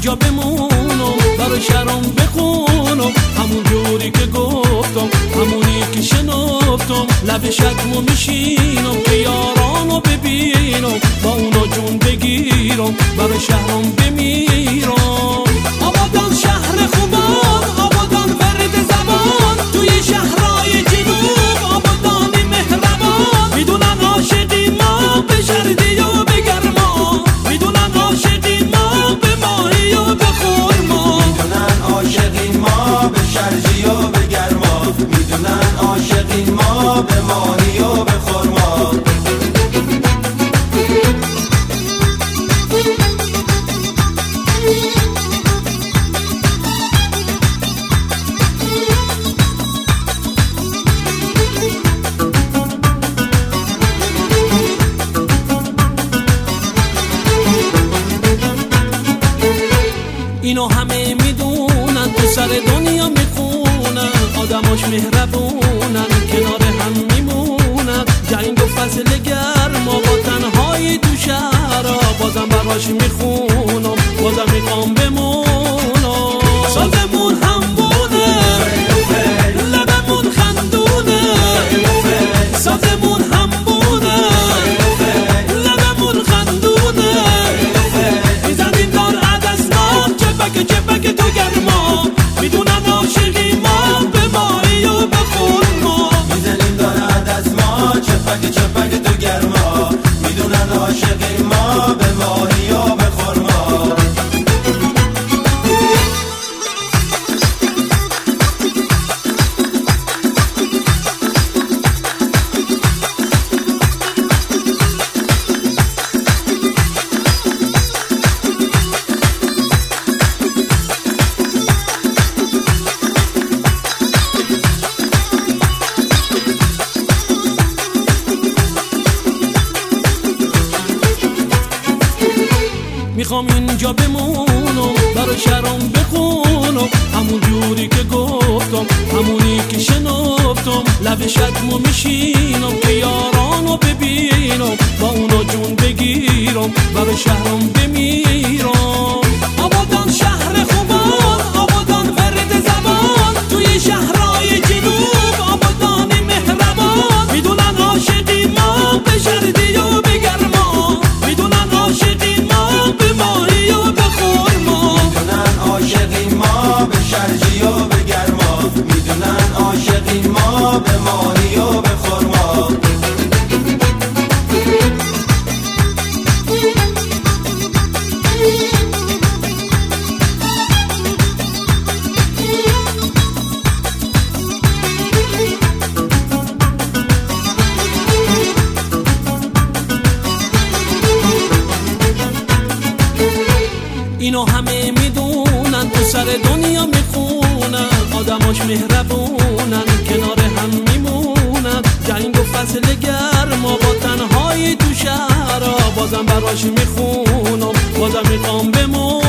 اینجا بمونم برای شهرام بخونم، همون جوری که گفتم همونی که شنفتم، لب شکمو میشینم که یارانو ببینم، با اونا جون بگیرم برای شهرام بمیرم. آبادان شهر خوبان، آبادان ورد زبان، توی شهرهای جنوب آبادانی مهربان، میدونن عاشقی ما به شردی و به گرما، میدونن عاشقی ما به ماهی و به خرما، میدونن عاشقی ما به شرجی و به گرما، میدونن عاشقی ما به ماهی و به خرما. اینو همه میدونن، تو سر دنیا میخونن، آدماش مهربونن، کنار هم میمونن، جنگ و فصل گرما با تنهایی تو شهرها، بازم براش میخونم، بازم میخوام بمونم. سازمون هم بوده، لبمون خندونه، سازمون هم بوده، لبمون خندونه، میزنیم دار عدسناک چپک تو گرما، میدونن عاشقی ما به ماهی و به خرما، میزنیم دارد از ما چپک تو گرما، میدونن عاشقی ما به ماهی و به خرما. میخوام اینجا بمونم برای شهرام بخونم، همون جوری که گفتم همونی که شنفتم، لب شکمو میشینم که یارانو ببینم، با اونا جون بگیرم برای شهرام بمیرم. آبادان شهر خوبان، آبادان ورد زبان، توی شهرهای جنوب آبادانی مهربان، میدونن عاشقی ما به شردی و به گرما، میدونن عاشقی ما به ماهی و به خرما، میدونن عاشقی ما به شرجی و به گرما، میدونن عاشقی ما به ماهی و به خرما. اینو همه میدونن، تو سر دنیا میخونن، آدماش مهربونن، کنار هم میمونن، جنگ و فصل گرما با تنهایی تو شهرها، بازم براش میخونم، بازم میخوام بمونم.